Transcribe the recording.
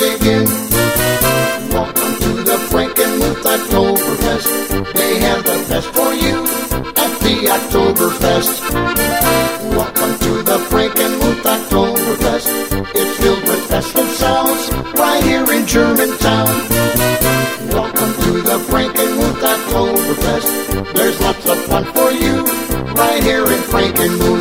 begin. Welcome to the Frankenmuth Oktoberfest. They have the best for you at the Oktoberfest. Welcome to the Frankenmuth Oktoberfest. It's filled with festive sounds right here in Germantown. Welcome to the Frankenmuth Oktoberfest. There's lots of fun for you right here in Frankenmuth.